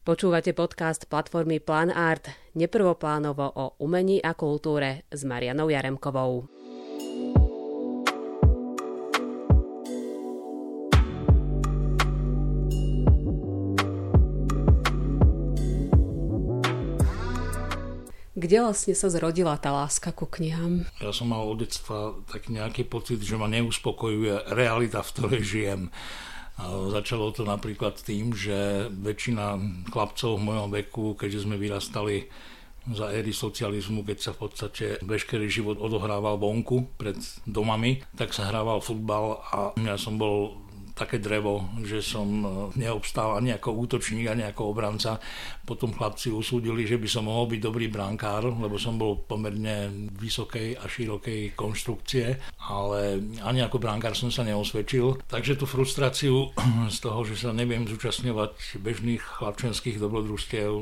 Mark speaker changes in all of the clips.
Speaker 1: Počúvate podcast platformy Plan Art, neprvoplánovo o umení a kultúre s Marianou Jaremkovou. Kde vlastne sa zrodila tá láska ku knihám?
Speaker 2: Ja som mal od detstva taký nejaký pocit, že ma neuspokojuje realita, v ktorej žijem. A začalo to napríklad tým, že väčšina chlapcov v mojom veku, keďže sme vyrastali za éry socializmu, keď sa v podstate veškerý život odohrával vonku pred domami, tak sa hrával futbal a ja som bol také drevo, že som neobstál ani ako útočník, ani ako obranca. Potom chlapci usúdili, že by som mohol byť dobrý brankár, lebo som bol pomerne vysokej a širokej konštrukcie, ale ani ako brankár som sa neosvedčil. Takže tú frustráciu z toho, že sa neviem zúčastňovať bežných chlapčenských dobrodružstiev,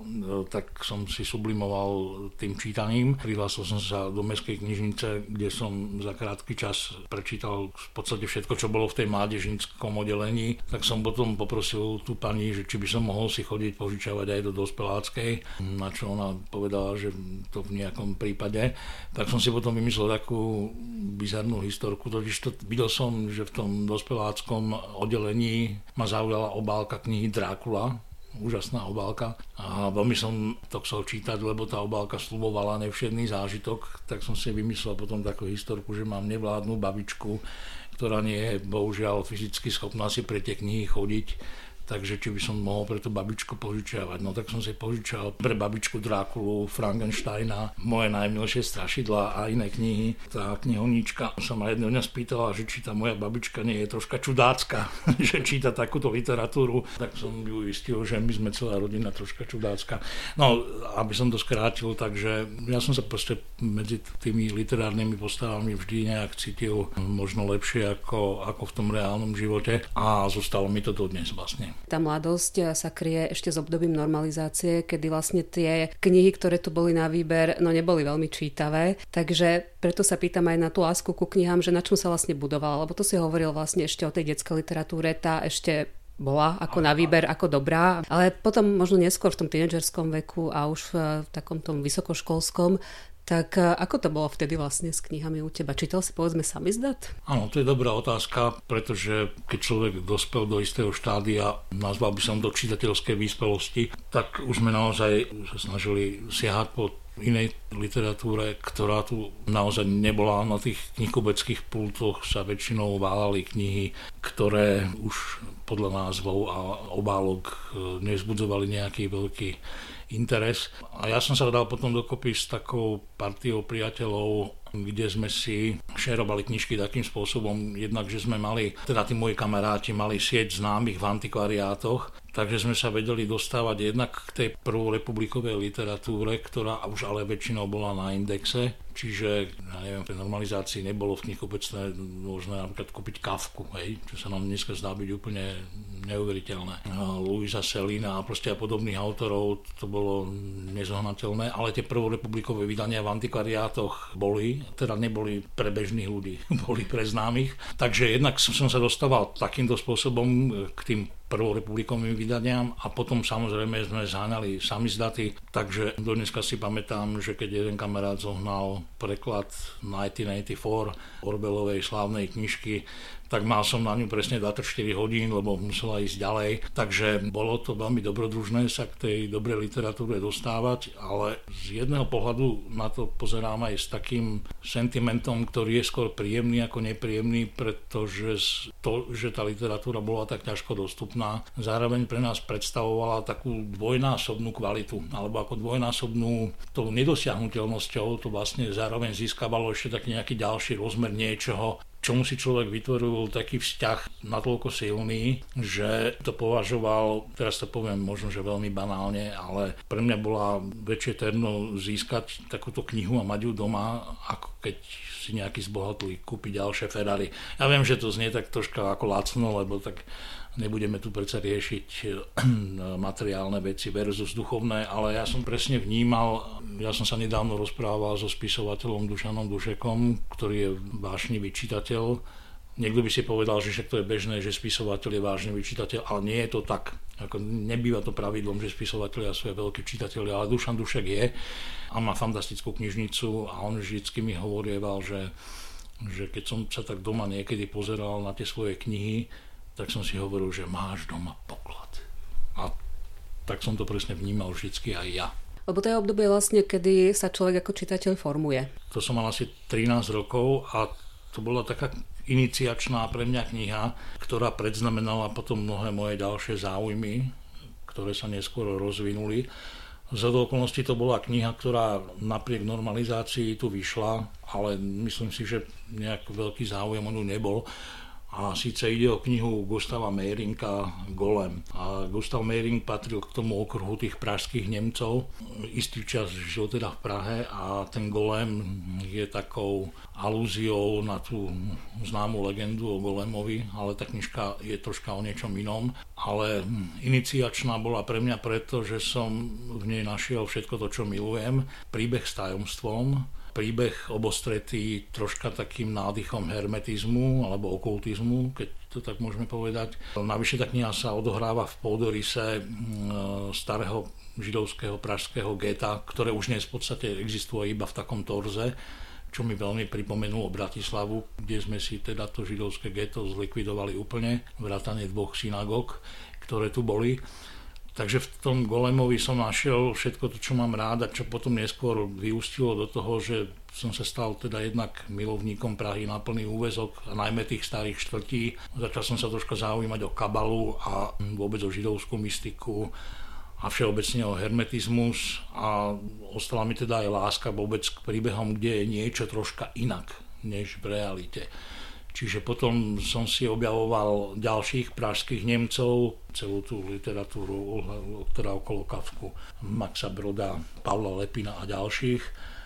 Speaker 2: tak som si sublimoval tým čítaním. Prihlásil som sa do mestskej knižnice, kde som za krátky čas prečítal v podstate všetko, čo bolo v tej mládežníckom oddelení. Tak som potom poprosil tú pani, že či by som mohol si chodiť požičavať aj do dospeláckej, na čo ona povedala, že to v nejakom prípade. Tak som si potom vymyslel takú bizarnú historku, totiž videl som, že v tom dospeláckom oddelení ma zaujala obálka knihy Drákula, úžasná obálka a veľmi som to chcel čítať, lebo tá obálka sľubovala nevšedný zážitok, tak som si vymyslel potom takú historku, že mám nevládnu babičku, ktorá nie je bohužiaľ fyzicky schopná si pre tie knihy chodiť, takže či by som mohol pre tú babičku požičiavať. No tak som si požičal pre babičku Drákulu, Frankensteina, moje najmilšie strašidlá a iné knihy. Tá knihovníčka sa ma jedného dňa spýtala, že či tá moja babička nie je troška čudácka, že číta takúto literatúru. Tak som ju istil, že my sme celá rodina troška čudácka. No, aby som to skrátil, takže ja som sa proste medzi tými literárnymi postavami vždy nejak cítil možno lepšie ako v tom reálnom živote a zostalo mi to dodnes vlastne.
Speaker 1: Tá mladosť sa kryje ešte s obdobím normalizácie, kedy vlastne tie knihy, ktoré tu boli na výber, neboli veľmi čítavé. Takže preto sa pýtam aj na tú lásku ku knihám, že na čom sa vlastne budovala, lebo to si hovoril vlastne ešte o tej detskej literatúre, tá ešte bola ako na výber, ako dobrá, ale potom možno neskôr v tom tínedžerskom veku a už v takom tom vysokoškolskom. Tak ako to bolo vtedy vlastne s knihami u teba? Čítal si povedzme samizdat?
Speaker 2: Áno, to je dobrá otázka, pretože keď človek dospel do istého štádia, nazval by som do čitateľskej vyspelosti, tak už sme naozaj sa snažili siahať po inej literatúre, ktorá tu naozaj nebola. Na tých knihkubeckých pultoch sa väčšinou válali knihy, ktoré už podľa názvov a obálok nevzbudzovali nejaký veľký interes. A ja som sa dal potom dokopy s takou partiou priateľov, kde sme si šerovali knižky takým spôsobom, jednak, že sme mali, teda tí moji kamaráti mali sieť známych v antikvariátoch, takže sme sa vedeli dostávať jednak k tej prvorepublikovej literatúre, ktorá už ale väčšinou bola na indexe, čiže, ja neviem, pri normalizácii nebolo v knihkupectve možné napríklad kúpiť Kafku, hej, čo sa nám dneska zdá byť úplne neuveriteľné. Louisa Selina a proste a podobných autorov, to bolo nezohnateľné, ale tie prvorepublikové vydania v antikvariátoch boli, teda neboli pre bežných ľudí, boli pre známych. Takže jednak som sa dostával takýmto spôsobom k tým prvorepublikovým vydaniam a potom samozrejme sme zháňali samizdaty, takže dodneska si pamätám, že keď jeden kamarát zohnal preklad 1984 Orwellovej slávnej knižky, tak mal som na ňu presne 24 hodín, lebo musela ísť ďalej. Takže bolo to veľmi dobrodružné sa k tej dobrej literatúre dostávať, ale z jedného pohľadu na to pozerám aj s takým sentimentom, ktorý je skôr príjemný ako nepríjemný, pretože to, že tá literatúra bola tak ťažko dostupná, zároveň pre nás predstavovala takú dvojnásobnú kvalitu, alebo ako dvojnásobnú tou nedosiahnuteľnosťou to vlastne zároveň získavalo ešte taký nejaký ďalší rozmer niečoho, čomu si človek vytvoril taký vzťah natoľko silný, že to považoval, teraz to poviem možno, že veľmi banálne, ale pre mňa bola väčšie terno získať takúto knihu a mať ju doma, ako keď si nejaký zbohatlý kúpi ďalšie Ferrari. Ja viem, že to znie tak troška ako lacno, lebo tak nebudeme tu predsa riešiť materiálne veci versus duchovné, ale ja som presne vnímal, ja som sa nedávno rozprával so spisovateľom Dušanom Dušekom, ktorý je vášnivý čitateľ Niekto by si povedal, že však to je bežné, že spisovateľ je vážny čitateľ, ale nie je to tak. Ako nebýva to pravidlom, že spisovatelia sú veľkí čitatelia, ale Dušan Dušek je a má fantastickú knižnicu a on vždycky mi hovorieval, že keď som sa tak doma niekedy pozeral na tie svoje knihy, tak som si hovoril, že máš doma poklad. A tak som to presne vnímal vždycky aj ja.
Speaker 1: Lebo to je obdobie vlastne, kedy sa človek ako čitateľ formuje.
Speaker 2: To som mal asi 13 rokov a to bola taká iniciačná pre mňa kniha, ktorá predznamenala potom mnohé moje ďalšie záujmy, ktoré sa neskôr rozvinuli. Zhodou okolností to bola kniha, ktorá napriek normalizácii tu vyšla, ale myslím si, že nejak veľký záujem o ňu nebol. A síce ide o knihu Gustava Mehringa Golem. A Gustav Mehring patril k tomu okruhu tých pražských Nemcov. Istý čas žil teda v Prahe a ten Golem je takou alúziou na tú známu legendu o Golemovi, ale tá knižka je troška o niečom inom. Ale iniciačná bola pre mňa preto, že som v nej našiel všetko to, čo milujem. Príbeh s tajomstvom, príbeh obostretý troška takým nádychom hermetizmu alebo okultizmu, keď to tak môžeme povedať. Navyše tá kniha sa odohráva v pôdorise starého židovského pražského geta, ktoré už dnes v podstate existuje iba v takom torze, čo mi veľmi pripomenulo Bratislavu, kde sme si teda to židovské geto zlikvidovali úplne, vrátane 2 synagóg, ktoré tu boli. Takže v tom Golemovi som našiel všetko to, čo mám rád a čo potom neskôr vyústilo do toho, že som sa stal teda jednak milovníkom Prahy na plný úväzok a najmä tých starých štvrtí. Začal som sa troška zaujímať o kabalu a vôbec o židovskú mystiku a všeobecne o hermetizmus a ostala mi teda aj láska vôbec k príbehom, kde je niečo troška inak než v realite. Čiže potom som si objavoval ďalších pražských Nemcov, celú tú literatúru, ktorá okolo Kafku, Maxa Broda, Pavla Lepina a ďalších.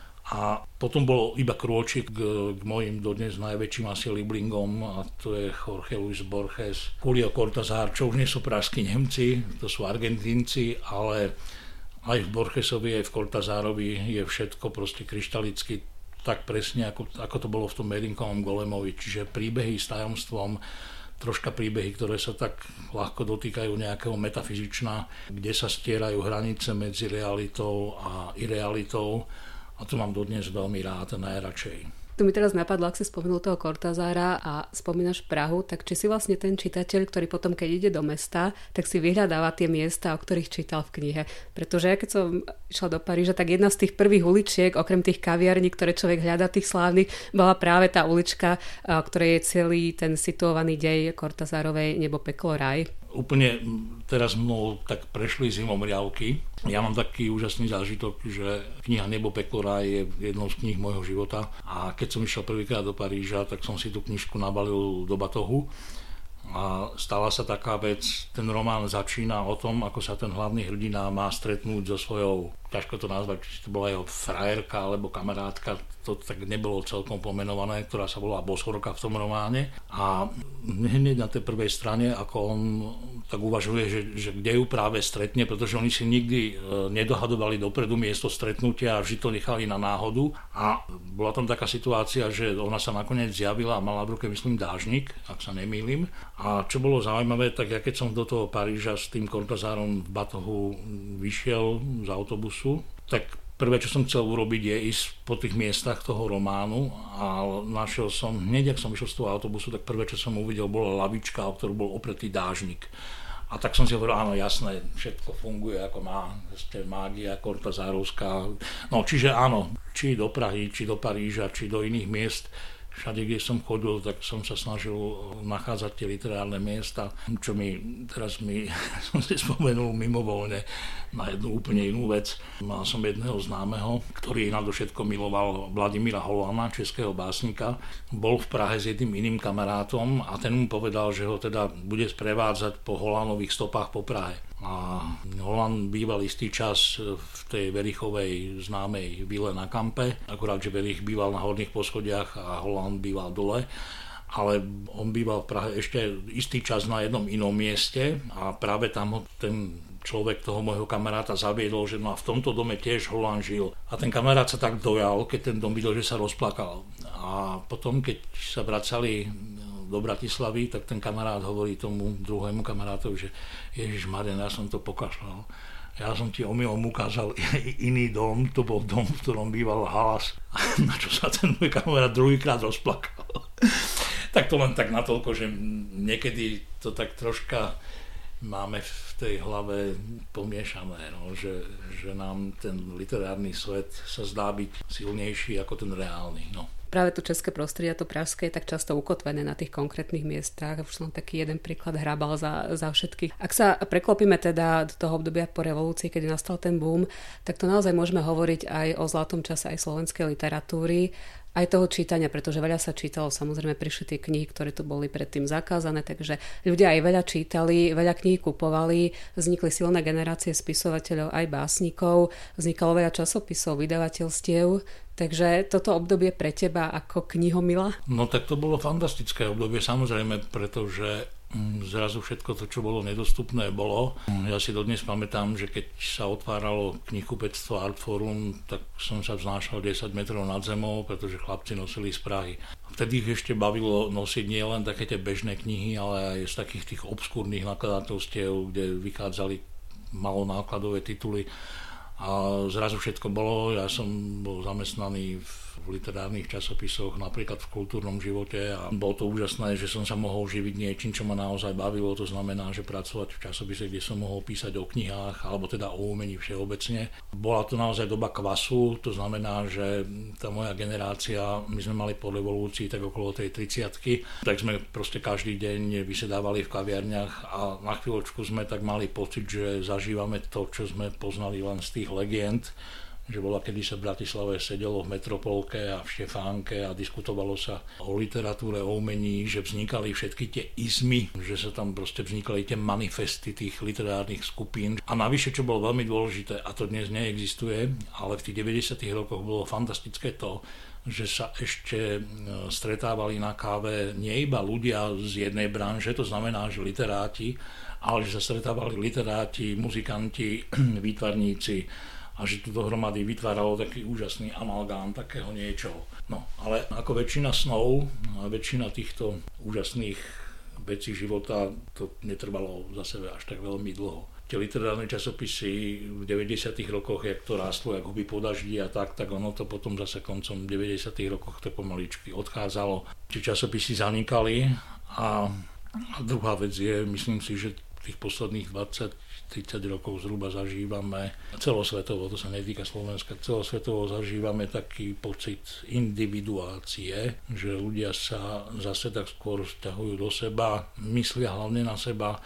Speaker 2: A potom bol iba krôčik k mojim dodnes najväčším asi liblingom, a to je Jorge Luis Borges, Julio Cortázar, čo už nie sú pražskí Nemci, to sú Argentínci, ale aj v Borgesovi, aj v Cortázarovi je všetko proste kryštalicky tak presne, ako to bolo v tom Mehringovom Golemovi. Čiže príbehy s tajomstvom, troška príbehy, ktoré sa tak ľahko dotýkajú nejakého metafyzična, kde sa stierajú hranice medzi realitou a irealitou. A to mám dodnes veľmi rád a najradšej.
Speaker 1: Tu mi teraz napadlo, ak si spomenul toho Cortázára a spomínaš Prahu, tak či si vlastne ten čitateľ, ktorý potom, keď ide do mesta, tak si vyhľadáva tie miesta, o ktorých čítal v knihe. Pretože ja keď som išla do Paríža, tak jedna z tých prvých uličiek, okrem tých kaviarní, ktoré človek hľadá, tých slávnych, bola práve tá ulička, o ktorej je celý ten situovaný dej Cortázárovej Nebo, peklo, raj.
Speaker 2: Úplne teraz mnou tak prešli zimomriavky. Ja mám taký úžasný zážitok, že kniha Nebo, peklo, raj je jednou z kníh môjho života a keď som išiel prvýkrát do Paríža, tak som si tú knižku nabalil do batohu a stala sa taká vec, ten román začína o tom, ako sa ten hlavný hrdina má stretnúť so svojou, ťažko to nazvať, či to bola jeho frajerka alebo kamarátka, to tak nebolo celkom pomenované, ktorá sa volá Bosorka v tom románe. A hneď na tej prvej strane, ako on tak uvažuje, že kde ju práve stretne, pretože oni si nikdy nedohadovali dopredu miesto stretnutia a vždy to nechali na náhodu. A bola tam taká situácia, že ona sa nakoniec zjavila a mala v ruke, myslím, dážnik, ak sa nemýlim. A čo bolo zaujímavé, tak ja keď som do toho Paríža s tým Cortázárom v batohu vyšiel z autobusu, tak prvé, čo som chcel urobiť, je ísť po tých miestach toho románu a našiel som, hneď ak som išiel z toho autobusu, tak prvé, čo som uvidel, bola lavička, o ktorú bol opretý dážnik. A tak som si hovoril, áno, jasné, všetko funguje ako má, mágia Cortázárovská. No, čiže áno, či do Prahy, či do Paríža, či do iných miest, všade, kde som chodil, tak som sa snažil nachádzať tie literárne miesta, čo som si spomenul mimovoľne na jednu úplne inú vec. Mal som jedného známeho, ktorý nadovšetko miloval Vladimíra Holana, českého básnika. Bol v Prahe s jedným iným kamarátom a ten mu povedal, že ho teda bude sprevádzať po Holanových stopách po Prahe. A Holan býval istý čas v tej Verichovej známej vile na Kampe, akurát, že Verich býval na horných poschodiach a Holan býval dole, ale on býval v Prahe ešte istý čas na jednom inom mieste a práve tam ho ten človek toho môjho kamaráta zaviedol, že no a v tomto dome tiež Holan žil. A ten kamarát sa tak dojal, keď ten dom videl, že sa rozplakal. A potom, keď sa vracali do Bratislavy, tak ten kamarát hovorí tomu druhému kamarátovi, že Ježišmarja, ja som to pokašľal. Ja som ti omylom ukázal iný dom, to bol dom, v ktorom býval Halas, na čo sa ten môj kamarát druhýkrát rozplakal. Tak to len tak natoľko, že niekedy to tak troška máme v tej hlave pomiešané, no, že nám ten literárny svet sa zdá byť silnejší ako ten reálny. No.
Speaker 1: Práve to české prostredie, to pražské je tak často ukotvené na tých konkrétnych miestach. Už som taký jeden príklad Hrabal za všetkých. Ak sa preklopíme teda do toho obdobia po revolúcii, keď nastal ten boom, tak to naozaj môžeme hovoriť aj o zlatom čase aj slovenskej literatúry, aj toho čítania, pretože veľa sa čítalo, samozrejme prišli tie knihy, ktoré tu boli predtým zakázané, takže ľudia aj veľa čítali, veľa kníh kupovali, vznikli silné generácie spisovateľov aj básnikov, vznikalo veľa časopisov, vydavateľstiev, takže toto obdobie pre teba ako knihomila?
Speaker 2: No tak to bolo fantastické obdobie, samozrejme, pretože zrazu všetko to, čo bolo nedostupné, bolo. Ja si dodnes pamätám, že keď sa otváralo knihkupectvo Artforum, tak som sa vznášal 10 metrov nad zemou, pretože chlapci nosili z Prahy. Vtedy ich ešte bavilo nosiť nie len také tie bežné knihy, ale aj z takých tých obskúrnych nakladateľstiev, kde vychádzali malonákladové tituly. A zrazu všetko bolo. Ja som bol zamestnaný v literárnych časopisoch, napríklad v Kultúrnom živote, a bolo to úžasné, že som sa mohol živiť niečím, čo ma naozaj bavilo. To znamená, že pracovať v časopise, kde som mohol písať o knihách, alebo teda o umení všeobecne. Bola to naozaj doba kvasu, to znamená, že tá moja generácia, my sme mali po revolúcii tak okolo tej 30-ky, tak sme proste každý deň vysedávali v kaviarniach a na chvíľočku sme tak mali pocit, že zažívame to, čo sme poznali len z tých legend, že bola, kedy sa v Bratislave sedelo v Metropolke a v Štefánke a diskutovalo sa o literatúre, o umení, že vznikali všetky tie izmy, že sa tam proste vznikali tie manifesty tých literárnych skupín. A navyše, čo bolo veľmi dôležité, a to dnes neexistuje, ale v tých 90. rokoch bolo fantastické to, že sa ešte stretávali na káve nie iba ľudia z jednej branže, to znamená, že literáti, ale že sa stretávali literáti, muzikanti, výtvarníci, a že tu dohromady vytváralo taký úžasný amalgám takého niečoho. No, ale ako väčšina snov a väčšina týchto úžasných vecí života, to netrvalo za sebe až tak veľmi dlho. Tie literárne časopisy v 90. rokoch, jak to rástlo, jak huby po daždi a tak ono to potom zase koncom 90. rokoch to pomaličky odchádzalo. Tie časopisy zanikali a druhá vec je, myslím si, že tých posledných 20-30 rokov zhruba zažívame celosvetovo, to sa netýka Slovenska, celosvetovo zažívame taký pocit individuácie, že ľudia sa zase tak skôr vzťahujú do seba, myslia hlavne na seba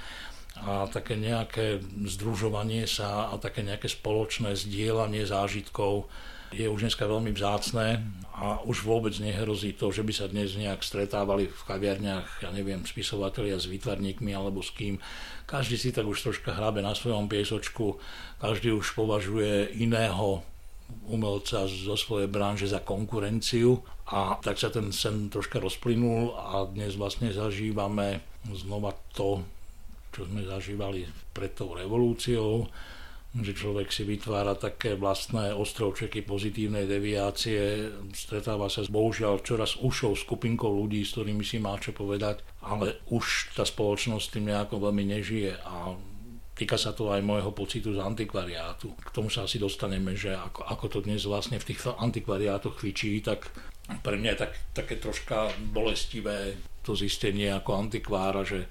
Speaker 2: a také nejaké združovanie sa a také nejaké spoločné zdieľanie zážitkov je už dneska veľmi vzácne a už vôbec nehrozí to, že by sa dnes nejak stretávali v kaviarniach, ja neviem, spisovatelia s výtvarníkmi alebo s kým. Každý si tak už troška hrabe na svojom piesočku, každý už považuje iného umelca zo svojej branže za konkurenciu a tak sa ten sen troška rozplynul a dnes vlastne zažívame znova to, čo sme zažívali pred tou revolúciou, že človek si vytvára také vlastné ostrovčeky pozitívnej deviácie, stretáva sa bohužiaľ čoraz užšou skupinkou ľudí, s ktorými si má čo povedať, ale už tá spoločnosť tým nejako veľmi nežije a týka sa to aj môjho pocitu z antikvariátu. K tomu sa asi dostaneme, že ako to dnes vlastne v tých antikvariátoch chvičí, tak pre mňa je také troška bolestivé to zistenie ako antikvára, že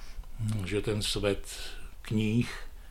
Speaker 2: ten svet kníh,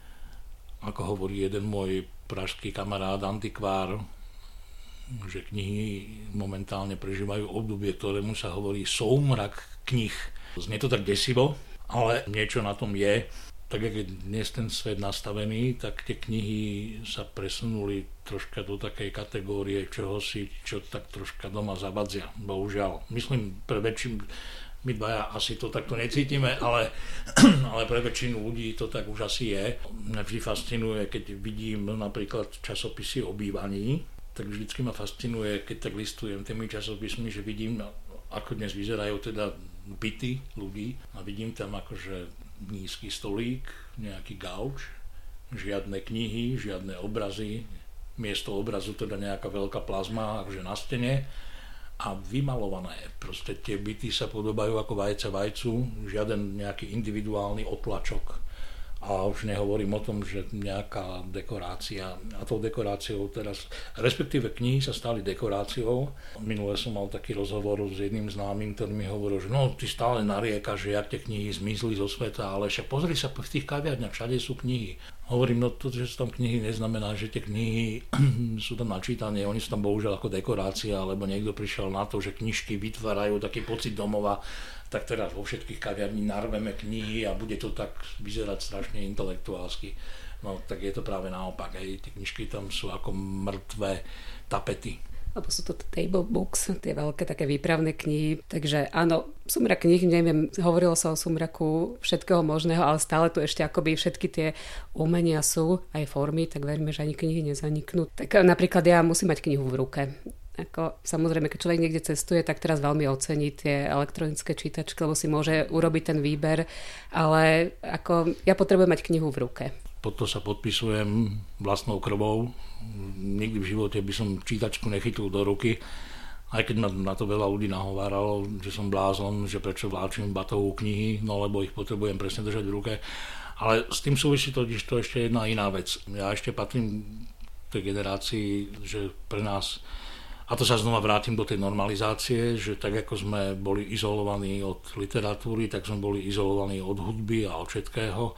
Speaker 2: ako hovorí jeden môj pražský kamarát, antikvár, že knihy momentálne prežívajú obdobie, ktorému sa hovorí soumrak knih. Znie to tak desivo, ale niečo na tom je. Tak, jak je dnes ten svet nastavený, tak tie knihy sa presunuli troška do takej kategórie čohosi, čo tak troška doma zavadzia. Bohužiaľ. Myslím, pre väčšinu my dvaja asi to takto necítime, ale pre väčšinu ľudí to tak už asi je. Mňa vždy fascinuje, keď vidím napríklad časopisy o bývaní, tak vždycky ma fascinuje, keď tak listujem tými časopismi, že vidím, ako dnes vyzerajú teda byty ľudí a vidím tam akože nízky stolík, nejaký gauč, žiadne knihy, žiadne obrazy, miesto obrazu teda nejaká veľká plazma akože na stene a vymalované. Proste tie byty sa podobajú ako vajce vajcu, žiaden nejaký individuálny otlačok. A už nehovorím o tom, že nejaká dekorácia. A tou dekoráciou teraz, respektíve knihy sa stali dekoráciou. Minule som mal taký rozhovor s jedným známym, ktorý mi hovoril, že no, ty stále nariekaš, že jak tie knihy zmizli zo sveta, ale však pozri sa, v tých kaviarniach všade sú knihy. Hovorím, no to, že sú tam knihy, neznamená, že tie knihy sú tam načítané, oni sú tam bohužiaľ ako dekorácia, alebo niekto prišiel na to, že knižky vytvárajú taký pocit domova, tak teraz vo všetkých kaviarní narveme knihy a bude to tak vyzerať strašne intelektuálsky. No tak je to práve naopak, tie knižky tam sú ako mŕtve tapety.
Speaker 1: Lebo sú to table books, tie veľké také výpravné knihy. Takže áno, súmrak kníh, neviem, hovorilo sa o súmraku všetkého možného, ale stále tu ešte akoby všetky tie umenia sú, aj formy, tak veríme, že ani knihy nezaniknú. Tak napríklad ja musím mať knihu v ruke. Ako, samozrejme, keď človek niekde cestuje, tak teraz veľmi ocení tie elektronické čítačky, lebo si môže urobiť ten výber, ale ako, ja potrebujem mať knihu v ruke.
Speaker 2: Pod to sa podpisujem vlastnou krvou. Nikdy v živote by som čítačku nechytil do ruky, aj keď ma na to veľa ľudí nahováralo, že som blázon, že prečo vláčim batohu knihy, no lebo ich potrebujem presne držať v ruke. Ale s tým súvisí to ešte jedna iná vec. Ja ešte patrím tej generácii, že pre nás, a to sa znova vrátim do tej normalizácie, že tak ako sme boli izolovaní od literatúry, tak sme boli izolovaní od hudby a od všetkého.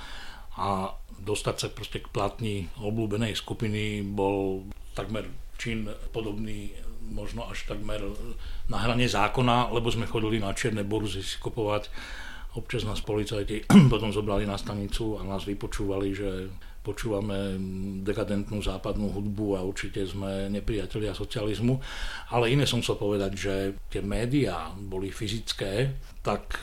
Speaker 2: A dostať sa proste k platni obľúbenej skupiny bol takmer čin podobný, možno až takmer na hrane zákona, lebo sme chodili na čierne burzy si kupovať. Občas nás policajti potom zobrali na stanicu a nás vypočúvali, že počúvame dekadentnú západnú hudbu a určite sme nepriatelia socializmu. Ale iné som chcel povedať, že tie médiá boli fyzické, tak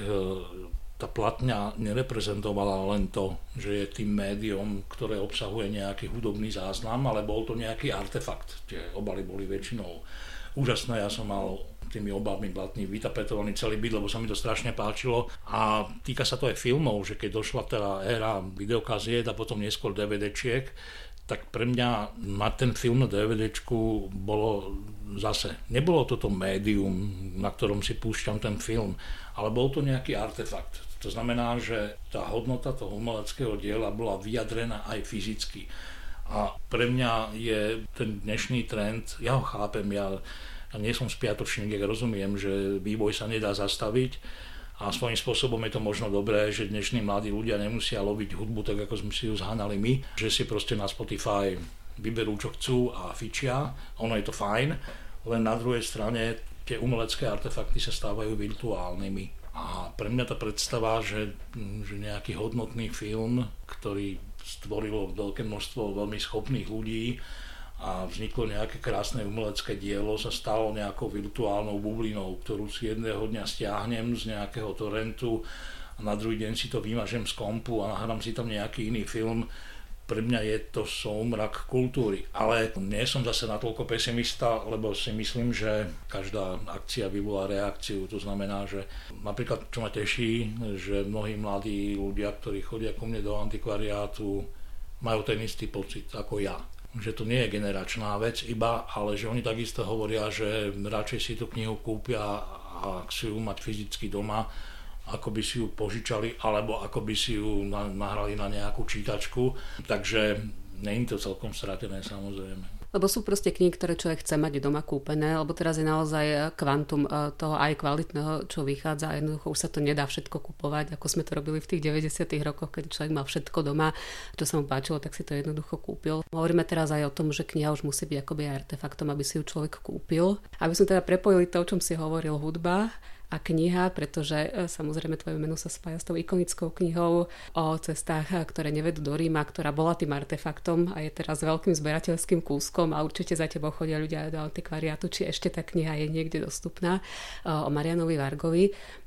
Speaker 2: tá platňa nereprezentovala len to, že je tým médium, ktoré obsahuje nejaký hudobný záznam, ale bol to nejaký artefakt. Tie obaly boli väčšinou úžasné, ja som mal tými obalmi platní vytapetovaný celý byt, lebo sa mi to strašne páčilo. A týka sa to aj filmov, že keď došla teda éra videokaziet a potom neskôr DVDčiek, tak pre mňa mať ten film na DVDčku bolo zase, nebolo toto médium, na ktorom si púšťam ten film, ale bol to nejaký artefakt. To znamená, že tá hodnota toho umeleckého diela bola vyjadrená aj fyzicky. A pre mňa je ten dnešný trend, ja ho chápem, ja nie som spiatočník, ja rozumiem, že vývoj sa nedá zastaviť a svojím spôsobom je to možno dobré, že dnešní mladí ľudia nemusia loviť hudbu tak, ako sme si ju zháňali my, že si proste na Spotify vyberú, čo chcú a fičia, ono je to fajn, len na druhej strane tie umelecké artefakty sa stávajú virtuálnymi. A pre mňa tá predstava, že nejaký hodnotný film, ktorý stvorilo veľké množstvo veľmi schopných ľudí a vzniklo nejaké krásne umelecké dielo, sa stalo nejakou virtuálnou bublinou, ktorú si jedného dňa stiahnem z nejakého torrentu a na druhý deň si to vymažem z kompu a nahrám si tam nejaký iný film. Pre mňa je to súmrak kultúry. Ale nie som zase natoľko pesimista, lebo si myslím, že každá akcia vyvolá reakciu. To znamená, že napríklad, čo ma teší, že mnohí mladí ľudia, ktorí chodia ku mne do antikvariátu, majú ten istý pocit ako ja. Že to nie je generačná vec iba, ale že oni takisto hovoria, že radšej si tú knihu kúpia a chcú ju mať fyzicky doma, ako by si ju požičali, alebo ako by si ju nahrali na nejakú čítačku. Takže nie je to celkom stratené, samozrejme.
Speaker 1: Lebo sú proste knihy, ktoré človek chce mať doma kúpené, lebo teraz je naozaj kvantum toho aj kvalitného, čo vychádza a jednoducho už sa to nedá všetko kupovať, ako sme to robili v tých 90. rokoch, keď človek mal všetko doma, čo sa mu páčilo, tak si to jednoducho kúpil. Hovoríme teraz aj o tom, že kniha už musí byť akoby artefaktom, aby si ju človek kúpil. Aby sme teda prepojili to, o čom si hovoril, hudba a kniha, pretože samozrejme tvoje meno sa spája s tou ikonickou knihou o cestách, ktoré nevedú do Ríma, ktorá bola tým artefaktom a je teraz veľkým zberateľským kúskom a určite za tebou chodia ľudia do antikvariátu, či ešte tá kniha je niekde dostupná o Marianovi Vargovi.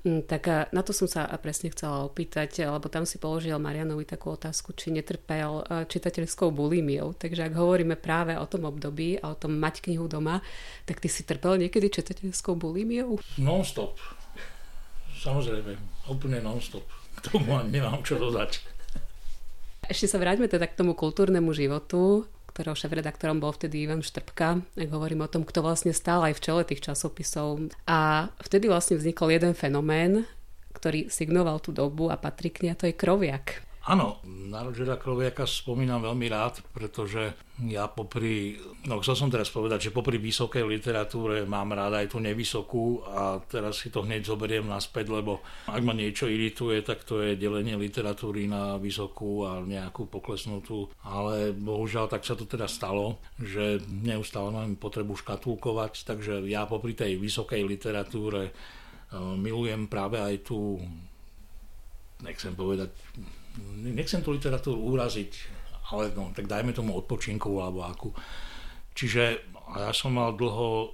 Speaker 1: Tak na to som sa presne chcela opýtať, lebo tam si položil Marianovi takú otázku, či netrpel čitateľskou bulímiou. Takže ak hovoríme práve o tom období a o tom mať knihu doma, tak ty si trpel niekedy čitateľskou bulímiou?
Speaker 2: Non-stop. Samozrejme, úplne non-stop. K tomu nemám čo dodať.
Speaker 1: Ešte sa vráťme teda k tomu kultúrnemu životu, ktorého šéfredaktorom bol vtedy Ivan Štrbka. Ak hovorím o tom, kto vlastne stál aj v čele tých časopisov. A vtedy vlastne vznikol jeden fenomén, ktorý signoval tú dobu a patrí k nej, a to je Kroviak.
Speaker 2: Áno, na Rogera Kroviaka spomínam veľmi rád, pretože ja chcel som teraz povedať, že popri vysokej literatúre mám rád aj tú nevysokú a teraz si to hneď zoberiem naspäť, lebo ak ma niečo irituje, tak to je delenie literatúry na vysokú a nejakú poklesnutú, ale bohužiaľ tak sa to teda stalo, že neustále mám potrebu škatulkovať, takže ja popri tej vysokej literatúre milujem práve aj tú, nechcem tú literatúru uraziť, ale tak dajme tomu odpočinkovú alebo akú. Čiže ja som mal dlho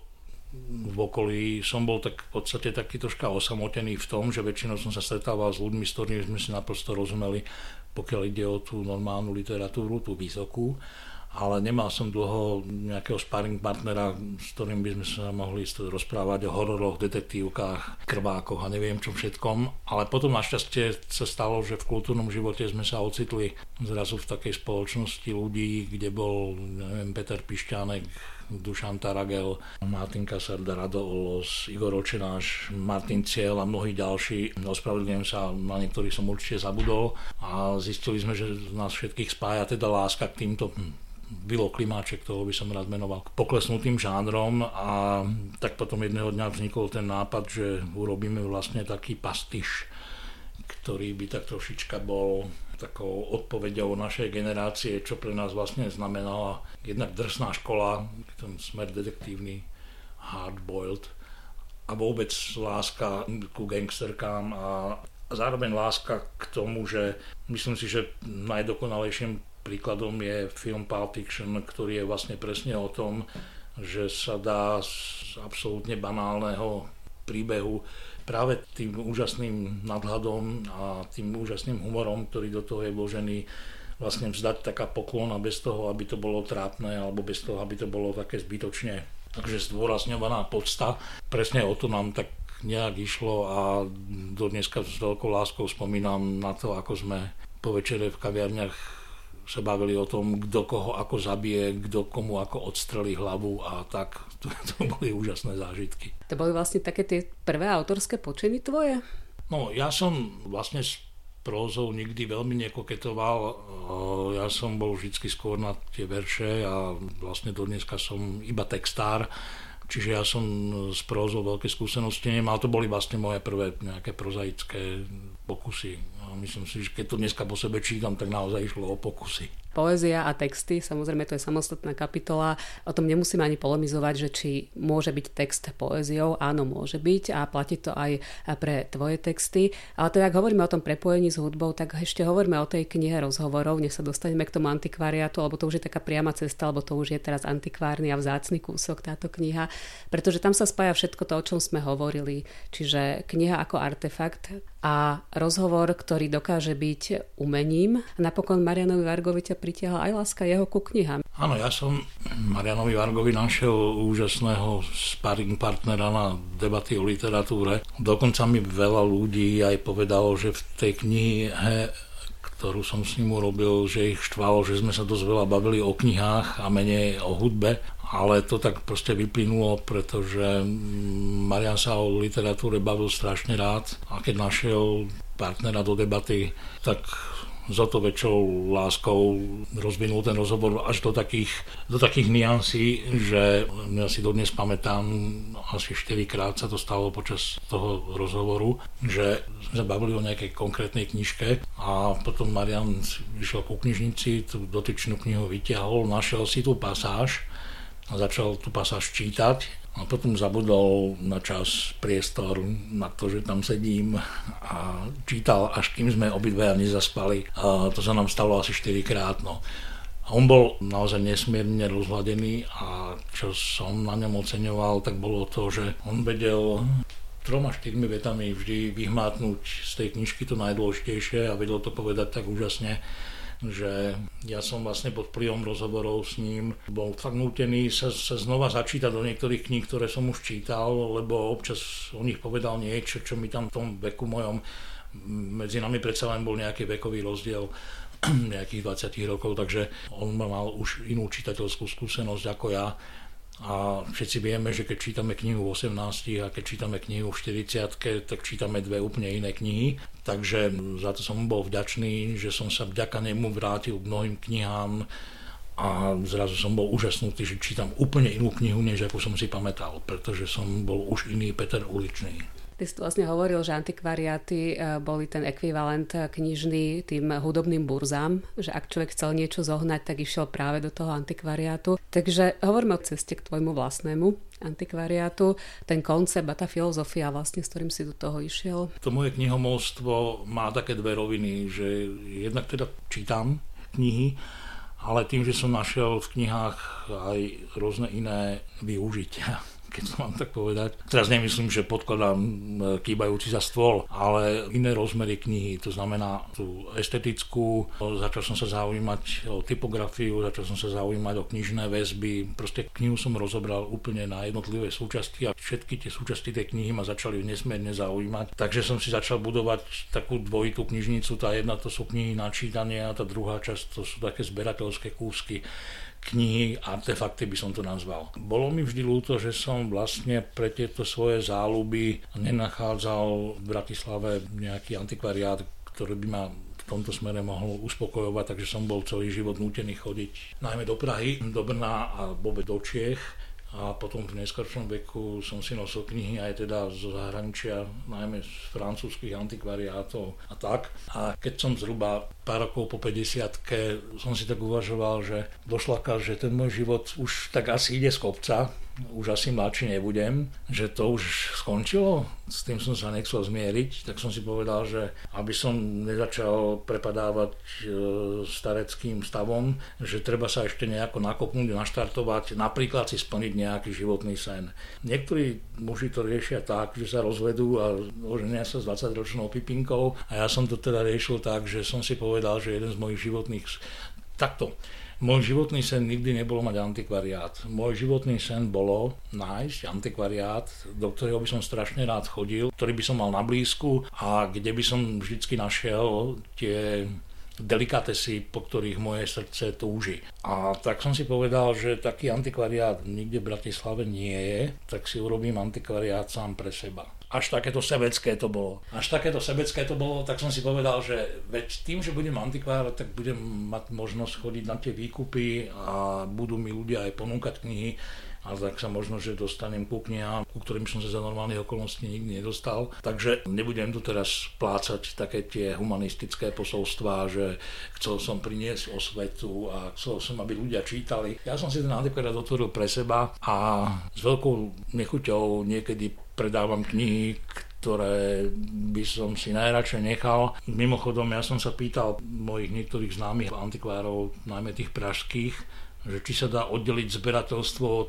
Speaker 2: v okolí, som bol tak v podstate taký troška osamotený v tom, že väčšinou som sa stretával s ľuďmi, s ktorými sme si naprosto rozumeli, pokiaľ ide o tú normálnu literatúru, tú vysokú, ale nemal som dlho nejakého sparring partnera, s ktorým by sme sa mohli rozprávať o hororoch, detektívkach, krvákoch a neviem čom všetkom. Ale potom našťastie sa stalo, že v kultúrnom živote sme sa ocitli zrazu v takej spoločnosti ľudí, kde bol Peter Pišťánek, Dušan Taragel, Martin Kasarda, Rado Olos, Igor Očenáš, Martin Ciel a mnohí ďalší. Ospravedlňujem sa, na niektorých som určite zabudol a zistili sme, že nás všetkých spája teda láska k týmto Vilo Klimáček, toho by som rád menoval, k poklesnutým žánrom a tak potom jedného dňa vznikol ten nápad, že urobíme vlastne taký pastiš, ktorý by tak trošička bol takou odpoveďou našej generácie, čo pre nás vlastne znamenala jednak drsná škola, ten smer detektívny, hardboiled a vôbec láska ku gangsterkám a zároveň láska k tomu, že myslím si, že najdokonalejším príkladom je film Pulp Fiction, ktorý je vlastne presne o tom, že sa dá z absolútne banálneho príbehu práve tým úžasným nadhľadom a tým úžasným humorom, ktorý do toho je vložený, vlastne vzdať taká poklona bez toho, aby to bolo trápne alebo bez toho, aby to bolo také zbytočne. Takže zdôrazňovaná podsta. Presne o to nám tak nejak išlo a do dneska s veľkou láskou spomínam na to, ako sme po večere v kaviarniach sa bavili o tom, kto koho ako zabije, kto komu ako odstrelí hlavu a tak. To boli úžasné zážitky.
Speaker 1: To boli vlastne také tie prvé autorské počiny tvoje?
Speaker 2: No, ja som vlastne s prózou nikdy veľmi nekoketoval. Ja som bol vždy skôr na tie verše a vlastne do dneska som iba textár. Čiže ja som s prózou veľké skúsenosti nemal. To boli vlastne moje prvé nejaké prozaické pokusy. A myslím si, že keď to dneska po sebe čítam, tak naozaj išlo o pokusy.
Speaker 1: Poézia a texty, samozrejme to je samostatná kapitola. O tom nemusíme ani polemizovať, že či môže byť text poéziou. Áno, môže byť a platí to aj pre tvoje texty. Ale teda, ak hovoríme o tom prepojení s hudbou, tak ešte hovoríme o tej knihe rozhovorov. Nech sa dostaneme k tomu antikvariátu, alebo to už je taká priama cesta, alebo to už je teraz antikvárny a vzácny kúsok táto kniha. Pretože tam sa spája všetko to, o čom sme hovorili. Čiže kniha ako artefakt a rozhovor, ktorý dokáže byť umením. Napokon Marianovi Vargovi ťa pritiahla aj láska jeho ku knihám.
Speaker 2: Áno, ja som Marianovi Vargovi našiel úžasného sparring partnera na debaty o literatúre. Dokonca mi veľa ľudí aj povedalo, že v tej knihe, ktorú som s ním urobil, že ich štvalo, že sme sa dosť veľa bavili o knihách a menej o hudbe. Ale to tak proste vyplynulo, pretože Marian sa o literatúre bavil strašne rád a keď našiel partnera do debaty, tak za to väčšou láskou rozvinul ten rozhovor až do takých niansí, že ja si dodnes pamätám, asi 4-krát sa to stalo počas toho rozhovoru, že sme bavili o nejakej konkrétnej knižke a potom Marian išiel ku knižnici, tú dotyčnú knihu vyťahol, našiel si tú pasáž a začal tú pasáž čítať a potom zabudol na čas, priestor, na to, že tam sedím a čítal, až kým sme obidvaja nezaspali. A to sa nám stalo asi 4-krát. No. A on bol naozaj nesmierne rozhladený a čo som na ňom oceňoval, tak bolo to, že on vedel 3-4 vetami vždy vyhmátnuť z tej knižky to najdôležitejšie a vedel to povedať tak úžasne, že ja som vlastne pod vplyvom rozhovorov s ním bol fakt nútený sa znova začítať do niektorých kníh, ktoré som už čítal, lebo občas o nich povedal niečo, čo mi tam v tom veku mojom, medzi nami predsa len bol nejaký vekový rozdiel, nejakých 20 rokov, takže on mal už inú čitateľskú skúsenosť ako ja. A všetci vieme, že keď čítame knihu v 18 a keď čítame knihu v 40, tak čítame dve úplne iné knihy. Takže za to som bol vďačný, že som sa vďaka nemu vrátil k mnohým knihám a zrazu som bol úžasnutý, že čítam úplne inú knihu, než ako som si pamätal, pretože som bol už iný Peter Uličný.
Speaker 1: Ty si tu vlastne hovoril, že antikvariáty boli ten ekvivalent knižný tým hudobným burzám, že ak človek chcel niečo zohnať, tak išiel práve do toho antikvariátu. Takže hovoríme o ceste k tvojmu vlastnému antikvariátu, ten koncept a tá filozofia vlastne, s ktorým si do toho išiel.
Speaker 2: To moje knihomolstvo má také dve roviny, že jednak teda čítam knihy, ale tým, že som našiel v knihách aj rôzne iné využitia, keď to mám tak povedať. Teraz nemyslím, že podkladám kýbajúci za stôl, ale iné rozmery knihy, to znamená tú estetickú, začal som sa zaujímať o typografiu, začal som sa zaujímať o knižné väzby, proste knihu som rozobral úplne na jednotlivé súčasti a všetky tie súčasti tej knihy ma začali nesmierne zaujímať. Takže som si začal budovať takú dvojitú knižnicu, tá jedna to sú knihy na čítanie a tá druhá časť to sú také zberateľské kúsky knihy, artefakty by som to nazval. Bolo mi vždy ľúto, že som vlastne pre tieto svoje záľuby nenachádzal v Bratislave nejaký antikvariát, ktorý by ma v tomto smere mohol uspokojovať, takže som bol celý život nútený chodiť najmä do Prahy, do Brna a vôbec do Čiech. A potom v neskoršom veku som si nosil knihy aj teda zo zahraničia, najmä z francúzskych antikvariátov a tak. A keď som zhruba pár rokov po 50-ke som si tak uvažoval, že došľakal, že ten môj život už tak asi ide z kopca, už asi mladší nebudem, že to už skončilo, s tým som sa nechcel zmieriť, tak som si povedal, že aby som nezačal prepadávať stareckým stavom, že treba sa ešte nejako nakopnúť, naštartovať, napríklad si splniť nejaký životný sen. Niektorí muži to riešia tak, že sa rozvedú a oženia sa s 20-ročnou pipinkou a ja som to teda riešil tak, že som si povedal, že jeden z mojich životných takto. Môj životný sen nikdy nebolo mať antikvariát. Môj životný sen bolo nájsť antikvariát, do ktorého by som strašne rád chodil, ktorý by som mal na blízku a kde by som vždycky našiel tie delikatesy, po ktorých moje srdce túži. A tak som si povedal, že taký antikvariát nikde v Bratislave nie je, tak si urobím antikvariát sám pre seba. Až takéto sebecké to bolo, tak som si povedal, že veď tým, že budem antikvár, tak budem mať možnosť chodiť na tie výkupy a budú mi ľudia aj ponúkať knihy. A tak sa možno, že dostanem ku knihám, ku ktorým som sa za normálnych okolností nikdy nedostal. Takže nebudem tu teraz plácať také tie humanistické posolstvá, že chcel som priniesť osvetu a chcel som, aby ľudia čítali. Ja som si ten antikvariát otvoril pre seba a s veľkou nechuťou niekedy predávam knihy, ktoré by som si najradšej nechal. Mimochodom, ja som sa pýtal mojich niektorých známych antikvárov, najmä tých pražských, že či sa dá oddeliť zberateľstvo od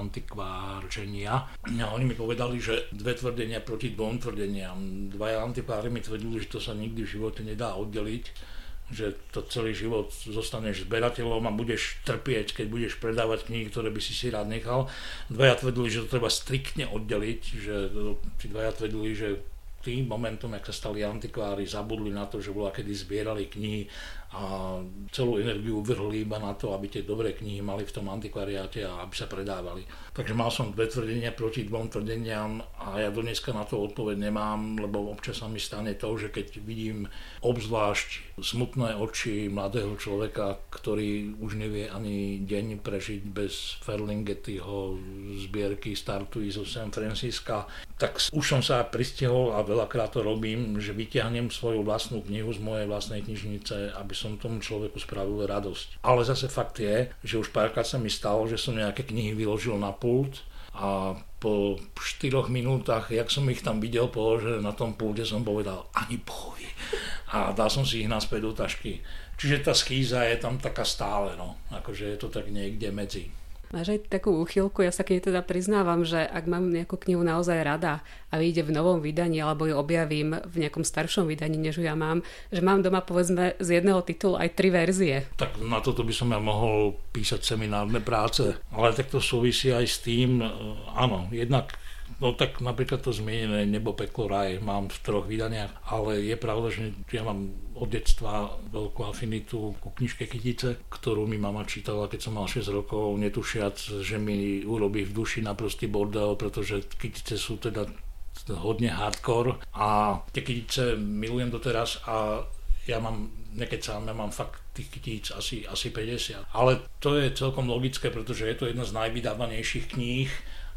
Speaker 2: antikvárčenia. A oni mi povedali, že dve tvrdenia proti dvom tvrdeniam. Dvaja antikvári mi tvrdili, že to sa nikdy v živote nedá oddeliť, že to celý život zostaneš zberateľom a budeš trpieť, keď budeš predávať knihy, ktoré by si rád nechal. Dvaja tvrdili, že to treba striktne oddeliť, že tí dvaja tvrdili, že tým momentom, ak sa stali antikvári, zabudli na to, že bola kedy zbierali knihy a celú energiu vrhli iba na to, aby tie dobré knihy mali v tom antikvariáte a aby sa predávali. Takže mal som dve tvrdenia proti dvom tvrdeniam a ja do dneska na to odpoveď nemám, lebo občas sa mi stane to, že keď vidím obzvlášť smutné oči mladého človeka, ktorý už nevie ani deň prežiť bez Ferlinghettiho zbierky Startuji zo San Francisca, tak už som sa pristihol a veľakrát to robím, že vyťahnem svoju vlastnú knihu z mojej vlastnej knižnice, aby som tomu človeku spravil radosť. Ale zase fakt je, že už párkrát sa mi stalo, že som nejaké knihy vyložil na pult a po 4 minútach, jak som ich tam videl položené na tom pulte, som povedal ani Bohovi. A dal som si ich naspäť do tašky. Čiže tá schýza je tam taká stále, no. Akože je to tak niekde medzi.
Speaker 1: Máš aj takú úchylku, ja sa k nej teda priznávam, že ak mám nejakú knihu naozaj rada a vyjde v novom vydaní alebo ju objavím v nejakom staršom vydaní, než ju ja mám, že mám doma povedzme z jedného titulu aj 3 verzie.
Speaker 2: Tak na toto by som ja mohol písať seminárne práce, ale tak to súvisí aj s tým, áno, jednak No tak napríklad to zmienené Nebo, peklo, raj mám v 3 vydaniach, ale je pravda, že ja mám od detstva veľkú afinitu ku knižke Kytice, ktorú mi mama čítala, keď som mal 6 rokov, netušiac, že mi urobí v duši naprostý bordel, pretože Kytice sú teda hodne hardcore a tie Kytice milujem doteraz a ja mám fakt tých kytíc asi 50. Ale to je celkom logické, pretože je to jedna z najvydávanejších kníh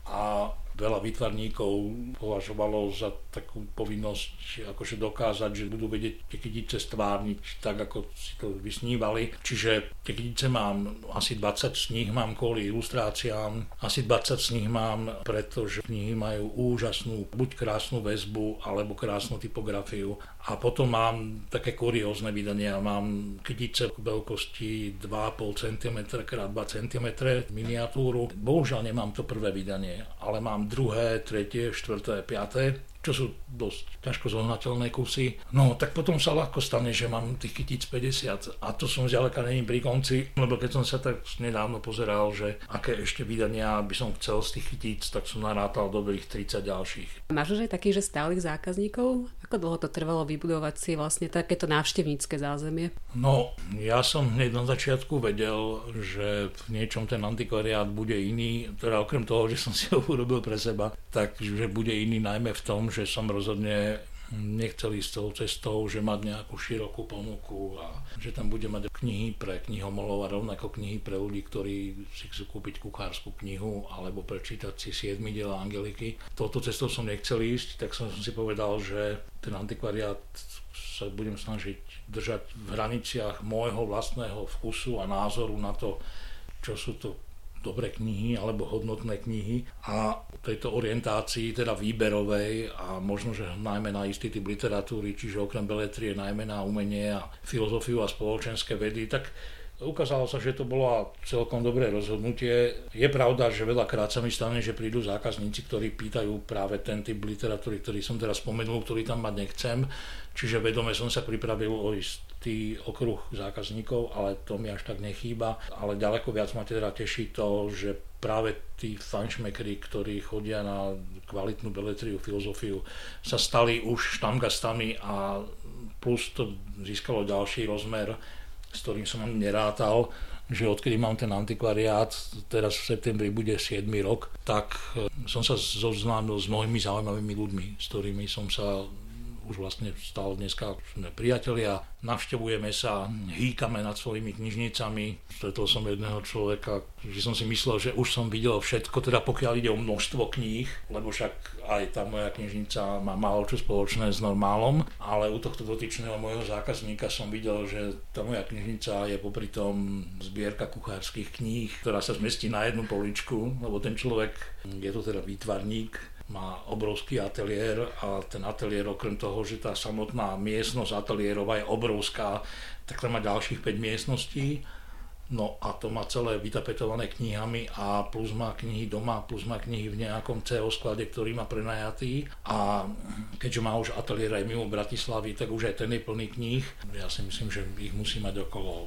Speaker 2: a veľa výtvarníkov považovalo za takú povinnosť akože dokázať, že budú vedieť tie kytice stvárniť tak, ako si to vysnívali. Čiže tie kytice mám asi 20 z nich mám kvôli ilustráciám, asi 20 z nich mám, pretože knihy majú úžasnú, buď krásnu väzbu, alebo krásnu typografiu. A potom mám také kuriózne vydania, mám kytice veľkosti 2,5 cm x 2 cm miniatúru. Bohužiaľ nemám to prvé vydanie, ale mám druhé, tretie, štvrté, piaté, čo sú dosť ťažko zohnateľné kusy. No, tak potom sa ľahko stane, že mám tých kytíc 50 a to som zďaleka není pri konci, lebo keď som sa tak nedávno pozeral, že aké ešte vydania by som chcel z tých kytíc, tak som narátal dobrých 30 ďalších.
Speaker 1: Máš už aj takých, že stálych zákazníkov? Ako dlho to trvalo vybudovať si vlastne takéto návštevnícke zázemie? No,
Speaker 2: ja som hneď na začiatku vedel, že v niečom ten antikvariát bude iný, teda okrem toho, že som si ho urobil pre seba, takže bude iný najmä v tom, že som rozhodne nechcel ísť tou cestou, že mať nejakú širokú ponuku a že tam bude mať knihy pre knihomolov a rovnako knihy pre ľudí, ktorí si chcú kúpiť kuchárskú knihu alebo prečítať si 7 diel Angeliky. Touto cestou som nechcel ísť, tak som si povedal, že ten antikvariát sa budem snažiť držať v hraniciach môjho vlastného vkusu a názoru na to, čo sú to dobré knihy alebo hodnotné knihy a tejto orientácii teda výberovej a možno, že najmä na istý typ literatúry, čiže okrem beletrie najmä na umenie a filozofiu a spoločenské vedy, tak ukázalo sa, že to bolo celkom dobré rozhodnutie. Je pravda, že veľakrát sa mi stane, že prídu zákazníci, ktorí pýtajú práve ten typ literatúry, ktorý som teraz spomenul, ktorý tam mať nechcem. Čiže vedome som sa pripravil o istý okruh zákazníkov, ale to mi až tak nechýba. Ale ďaleko viac ma teda teší to, že práve tí fajnšmekri, ktorí chodia na kvalitnú beletriu, filozofiu, sa stali už štamgastami a plus to získalo ďalší rozmer, s ktorým som ani nerátal, že odkedy mám ten antikvariát, teraz v septembri bude 7. rok, tak som sa zoznámil s mnohými zaujímavými ľuďmi, s ktorými som sa už vlastne stal dneska priatelia, navštevujeme sa, hýkame nad svojimi knižnicami. Stretol som jedného človeka, že som si myslel, že už som videl všetko, teda pokiaľ ide o množstvo kníh, lebo však aj tá moja knižnica má málo čo spoločné s normálom, ale u tohto dotyčného môjho zákazníka som videl, že tá moja knižnica je popri tom zbierka kuchárskych kníh, ktorá sa zmestí na jednu poličku, lebo ten človek je to teda výtvarník, má obrovský ateliér a ten ateliér okrem toho, že tá samotná miestnosť ateliérová je obrovská, tak tam má ďalších 5 miestností. No a to má celé vytapetované knihami a plus má knihy doma, plus má knihy v nejakom CO sklade, ktorý má prenajatý. A keďže má už ateliér aj mimo Bratislavy, tak už aj ten je plný kníh. Ja si myslím, že ich musí mať okolo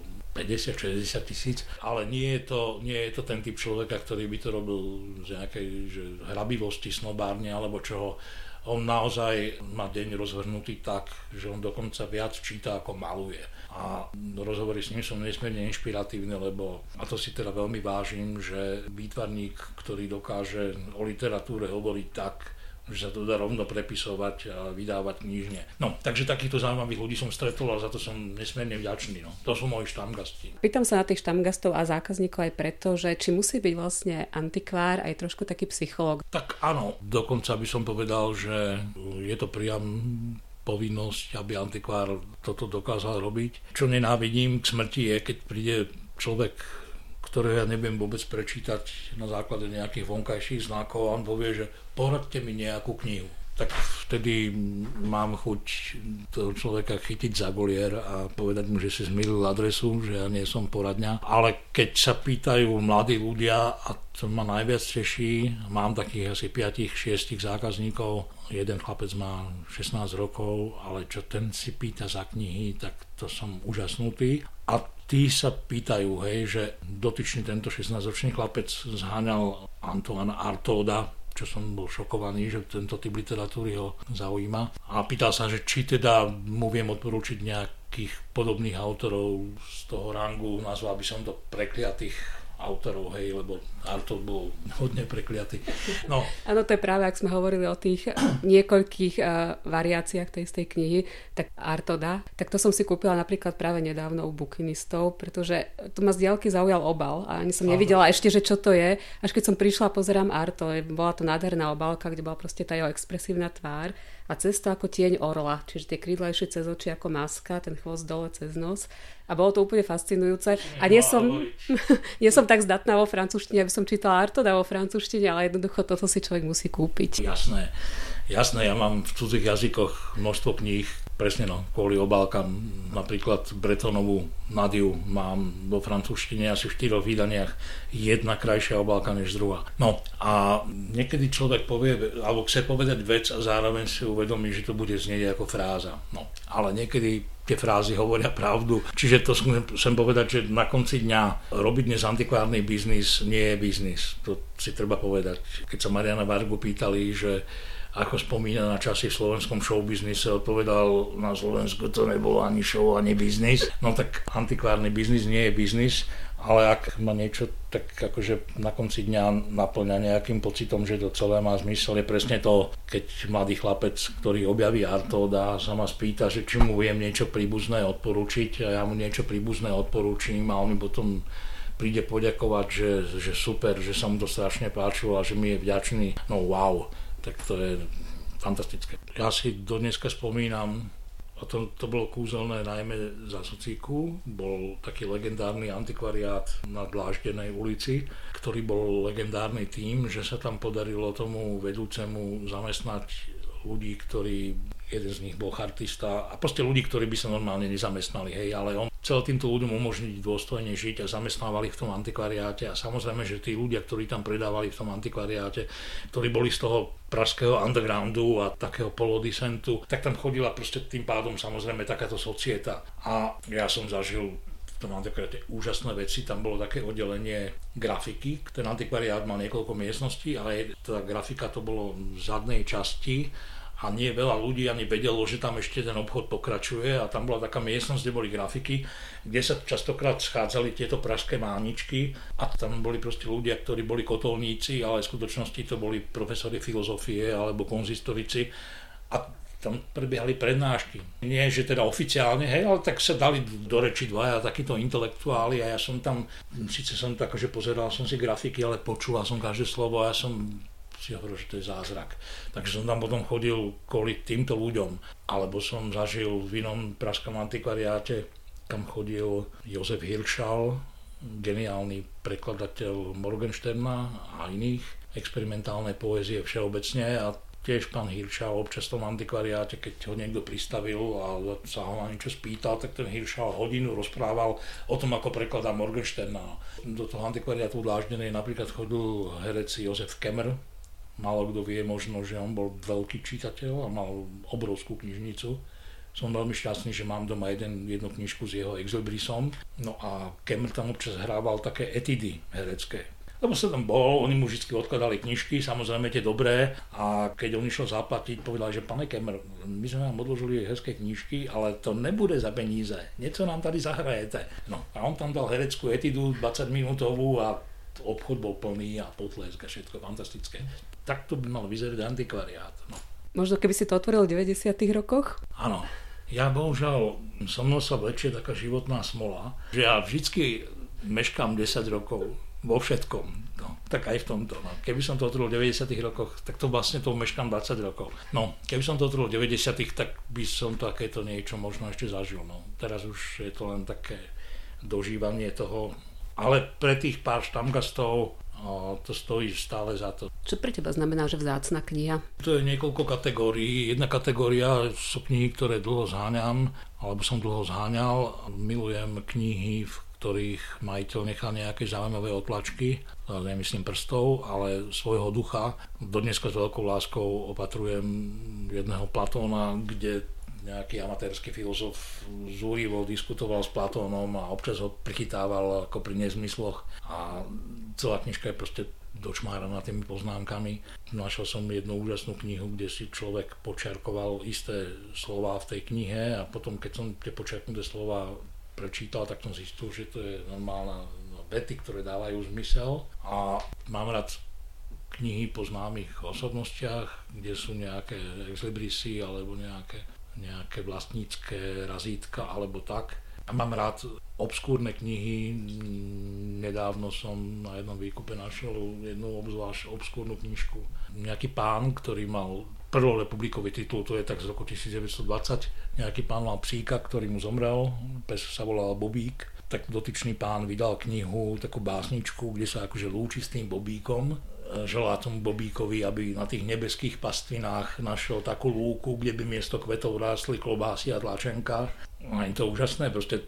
Speaker 2: 50-60 tisíc, ale nie je to ten typ človeka, ktorý by to robil z nejakej hrabivosti, snobárne alebo čoho. On naozaj má deň rozvrhnutý tak, že on dokonca viac číta ako maluje. A rozhovory s ním sú nesmierne inšpiratívne, lebo, a to si teda veľmi vážim, že výtvarník, ktorý dokáže o literatúre hovoriť tak, že sa to dá rovno prepisovať a vydávať knižne. No, takže takýchto zaujímavých ľudí som stretol a za to som nesmierne vďačný. No. To sú moji štamgasti.
Speaker 1: Pýtam sa na tých štamgastov a zákazníkov aj preto, že či musí byť vlastne antikvár aj trošku taký psychológ.
Speaker 2: Tak áno, dokonca by som povedal, že je to priam povinnosť, aby antikvár toto dokázal robiť. Čo nenávidím k smrti je, keď príde človek, ktorého ja neviem vôbec prečítať na základe nejakých vonkajších znakov a on povie, že poradte mi nejakú knihu. Tak vtedy mám chuť toho človeka chytiť za golier a povedať mu, že si zmýlil adresu, že ja nie som poradňa. Ale keď sa pýtajú mladí ľudia, a to ma najviac teší, mám takých asi 5-6 zákazníkov, jeden chlapec má 16 rokov, ale čo ten si pýta za knihy, tak to som úžasnutý. A tí sa pýtajú, hej, že dotyčný tento 16-ročný chlapec zháňal Antoana Artauda, čo som bol šokovaný, že tento typ literatúry ho zaujíma. A pýtal sa, že či teda mu viem odporúčiť nejakých podobných autorov z toho rangu, nazval by som to prekliatých autorov, hej, lebo Artaud bol hodne prekliatý. No.
Speaker 1: Áno, to je práve, ak sme hovorili o tých niekoľkých variáciách tej istej knihy, tak Artauda, tak to som si kúpila napríklad práve nedávno u bukinistov, pretože to ma z diaľky zaujal obal a ani som nevidela ešte, že čo to je. Až keď som prišla a pozerám Artaud, bola to nádherná obálka, kde bola proste tá jeho expresívna tvár a cesta ako tieň orla, čiže tie krídla išli cez oči ako maska, ten chvost dole cez nos. A bolo to úplne fascinujúce. A nie som tak zdatná vo francúzštine, aby som čítala Artauda vo francúzštine, ale jednoducho toto si človek musí kúpiť.
Speaker 2: Jasné, ja mám v cudzích jazykoch množstvo kníh, presne kvôli obálkam. Napríklad Bretonovú Nadiu mám vo francúzštine asi v 4 vydaniach, jedna krajšia obálka než druhá. No a niekedy človek povie, alebo chce povedať vec a zároveň si uvedomí, že to bude znieť ako fráza. No, ale niekedy tie frázy hovoria pravdu. Čiže to chcem povedať, že na konci dňa robiť dnes antikvárny biznis nie je biznis. To si treba povedať. Keď sa Mariana Vargu pýtali, že ako spomína na časy v slovenskom showbiznise, odpovedal, na Slovensku to nebolo ani show, ani biznis. No tak antikvárny biznis nie je biznis, ale ak má niečo tak akože na konci dňa naplňa nejakým pocitom, že to celé má zmysel, je presne to, keď mladý chlapec, ktorý objaví Artauda a sa ma spýta, že či mu viem niečo príbuzné odporučiť a ja mu niečo príbuzné odporúčim a on mi potom príde poďakovať, že super, že sa mu to strašne páčilo a že mi je vďačný. No wow, tak to je fantastické. Ja si do dneska spomínam, a to bolo kúzelné najmä za Socíku, bol taký legendárny antikvariát na Dláždenej ulici, ktorý bol legendárny tým, že sa tam podarilo tomu vedúcemu zamestnať ľudí, ktorí, jeden z nich bol chartista a proste ľudí, ktorí by sa normálne nezamestnali, hej, ale on chcel týmto ľuďom umožniť dôstojne žiť a zamestnávali v tom antikvariáte a samozrejme, že tí ľudia, ktorí tam predávali v tom antikvariáte, ktorí boli z toho pražského undergroundu a takého polodisentu, tak tam chodila proste tým pádom samozrejme takáto societa a ja som zažil v tom antikvariáte úžasné veci, tam bolo také oddelenie grafiky, ten antikvariát mal niekoľko miestností, ale tá grafika to bolo v zadnej časti a nie veľa ľudí ani vedelo, že tam ešte ten obchod pokračuje a tam bola taká miestnosť, kde boli grafiky, kde sa častokrát schádzali tieto pražské máničky a tam boli proste ľudia, ktorí boli kotolníci, ale v skutočnosti to boli profesori filozofie alebo konzistorici a tam prebiehali prednášky. Nie, že teda oficiálne, hej, ale tak sa dali do reči dvaja takíto intelektuáli a ja som tam, síce som tak, že pozeral som si grafiky, ale počúval som každé slovo a ja som si hovoril, že to je zázrak. Takže som tam potom chodil kvôli týmto ľuďom. Alebo som zažil v inom pražskom antikvariáte, kam chodil Jozef Hiršal, geniálny prekladateľ Morgensterna a iných, experimentálnej poézie všeobecne a tiež pán Hiršal občas v tom antikvariáte, keď ho niekto pristavil a sa ho na niečo spýtal, tak ten Hiršal hodinu rozprával o tom, ako prekladá Morgensterna. Do toho antikvariátu Dláždenej napríklad chodil herec Jozef Kemmer. Málo kto vie možno, že on bol veľký čitateľ a mal obrovskú knižnicu. Som veľmi šťastný, že mám doma jednu knižku s jeho exobrisom. No a Kemmer tam občas hrával také etidy herecké. Lebo sa tam bol, oni mu vždy odkladali knižky, samozrejme tie dobré, a keď on išiel zaplatiť, povedal, že pane Kemmer, my sme vám odložili hezké knižky, ale to nebude za peníze, niečo nám tady zahrajete. No a on tam dal hereckú etidu 20 minútovú a obchod bol plný a potlesk a všetko fantastické. Takto by mal vyzerať antikvariát. No.
Speaker 1: Možno keby si to otvoril v 90. rokoch?
Speaker 2: Áno. Ja bohužiaľ, so mnou sa vlečie taká životná smola, že ja vždycky meškám 10 rokov vo všetkom. No, tak aj v tomto. No. Keby som to otvoril v 90. rokoch, tak to vlastne to meškám 20 rokov. No, keby som to otvoril v 90. tak by som takéto niečo možno ešte zažil. No. Teraz už je to len také dožívanie toho. Ale pre tých pár štamgastov to stojí stále za to.
Speaker 1: Čo pre teba znamená, že vzácna kniha?
Speaker 2: To je niekoľko kategórií. Jedna kategória sú knihy, ktoré dlho zháňam, alebo som dlho zháňal. Milujem knihy, v ktorých majiteľ nechá nejaké zaujímavé otlačky, nemyslím prstov, ale svojho ducha. Dodneska s veľkou láskou opatrujem jedného Platóna, kde nejaký amatérsky filozof zúrivo diskutoval s Platónom a občas ho prichytával ako pri nezmysloch. A celá knižka je proste dočmáraná tými poznámkami. Našiel som jednu úžasnú knihu, kde si človek počiarkoval isté slová v tej knihe a potom, keď som tie počiarknuté slová prečítal, tak som zistil, že to je normálna vety, ktoré dávajú zmysel. A mám rád knihy po známych osobnostiach, kde sú nejaké exlibrisy alebo nejaké vlastnícke razítka alebo tak. A mám rád obskúrne knihy. Nedávno som na jednom výkupe našiel jednu obzvlášť obskúrnu knižku. Nejaký pán, ktorý mal prvorepublikový titul, to je tak z roku 1920. Nejaký pán mal psíka, ktorý mu zomrel, pes sa volal Bobík. Tak dotyčný pán vydal knihu, takú básničku, kde sa akože lúči s tým Bobíkom. Želá tomu Bobíkovi, aby na tých nebeských pastvinách našiel takú lúku, kde by miesto kvetov rástli klobásy a tlačenka. A je to úžasné, proste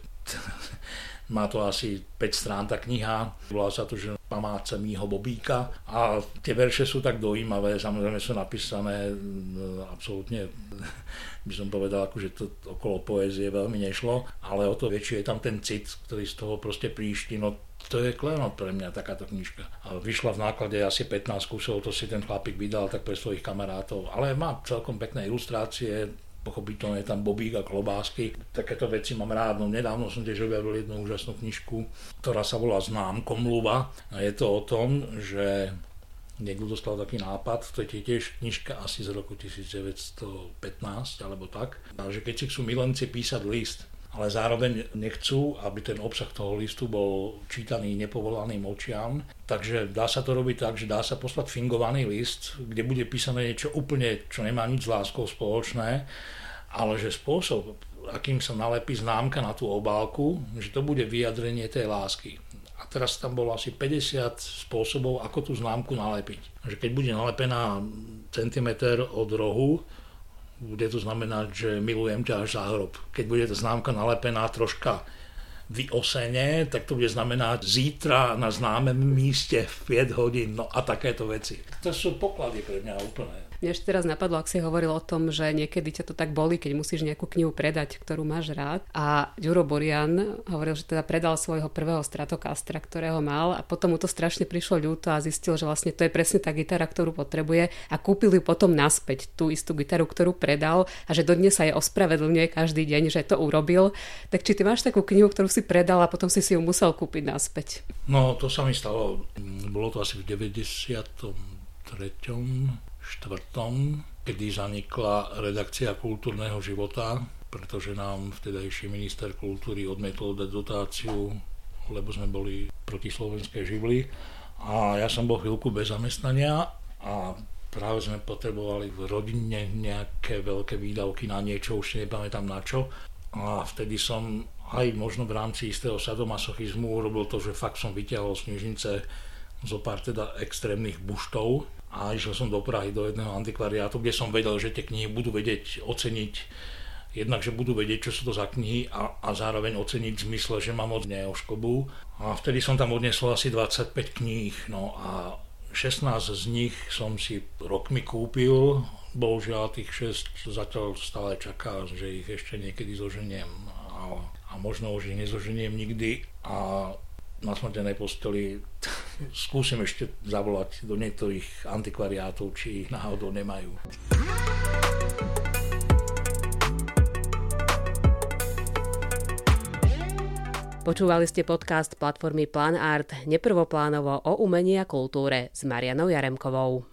Speaker 2: má to asi 5 strán tá kniha, volá sa to, že Pamáce mýho Bobíka a tie verše sú tak dojímavé, samozrejme sú napísané absolútne, by som povedal, akože to okolo poézie veľmi nešlo, ale o to väčší je tam ten cit, ktorý z toho proste príšti, no to je klenot pre mňa takáto knižka. A vyšla v náklade asi 15 kusov, to si ten chlapík vydal tak pre svojich kamarátov, ale má celkom pekné ilustrácie, pochopiteľne je tam Bobík a klobásky. Takéto veci mám rád. No, nedávno som tiež objavil jednu úžasnú knižku, ktorá sa volá Známkomluva. A je to o tom, že niekto dostal taký nápad, to je tiež knižka asi z roku 1915 alebo tak, a že keď si chcú milenci písať list, ale zároveň nechcú, aby ten obsah toho listu bol čítaný nepovolaným očiam. Takže dá sa to robiť tak, že dá sa poslať fingovaný list, kde bude písané niečo úplne, čo nemá nič s láskou spoločné, ale že spôsob, akým sa nalepí známka na tú obálku, že to bude vyjadrenie tej lásky. A teraz tam bolo asi 50 spôsobov, ako tú známku nalepiť. Že keď bude nalepená centimeter od rohu, bude to znamenať, že milujem ťa až za hrob. Keď bude tá známka nalepená troška vyosene, tak to bude znamenať zítra na známem míste v 5 hodín, no a takéto veci. To sú poklady pre mňa úplne.
Speaker 1: Mne ešte teraz napadlo, ak si hovoril o tom, že niekedy ťa to tak boli, keď musíš nejakú knihu predať, ktorú máš rád. A Ďuro Burian hovoril, že teda predal svojho prvého Stratocastra, ktorého mal, a potom mu to strašne prišlo ľúto a zistil, že vlastne to je presne tá gitara, ktorú potrebuje, a kúpil ju potom naspäť, tú istú gitaru, ktorú predal, a že dodnes sa jej ospravedlňuje každý deň, že to urobil. Tak či ty máš takú knihu, ktorú si predal a potom si ju musel kúpiť naspäť?
Speaker 2: No, to sa mi stalo. Bolo to asi v 93. 4., kedy zanikla redakcia Kultúrneho života, pretože nám vtedajší minister kultúry odmietol dať dotáciu, lebo sme boli proti slovenskej živli. A ja som bol chvíľku bez zamestnania a práve sme potrebovali v rodine nejaké veľké výdavky na niečo, už si nepamätám na čo. A vtedy som aj možno v rámci istého sadomasochizmu urobil to, že fakt som vyťahol z knižnice zo pár teda extrémnych buštov a išiel som do Prahy do jedného antikvariátu, kde som vedel, že tie knihy budú vedieť oceniť, jednak, že budú vedieť, čo sú to za knihy a zároveň oceniť v zmysle, že mám od neoškobu. A vtedy som tam odnesol asi 25 kníh, no a 16 z nich som si rokmi kúpil, bohužiaľ tých 6 zatiaľ stále čaká, že ich ešte niekedy zoženiem a možno už ich nezoženiem nikdy a na smrtenej posteli skúsim ešte zavolať do niektorých antikvariátov, či ich náhodou nemajú.
Speaker 3: Počúvali ste podcast platformy Plan Art neprvoplánovo o umení a kultúre s Marianou Jaremkovou.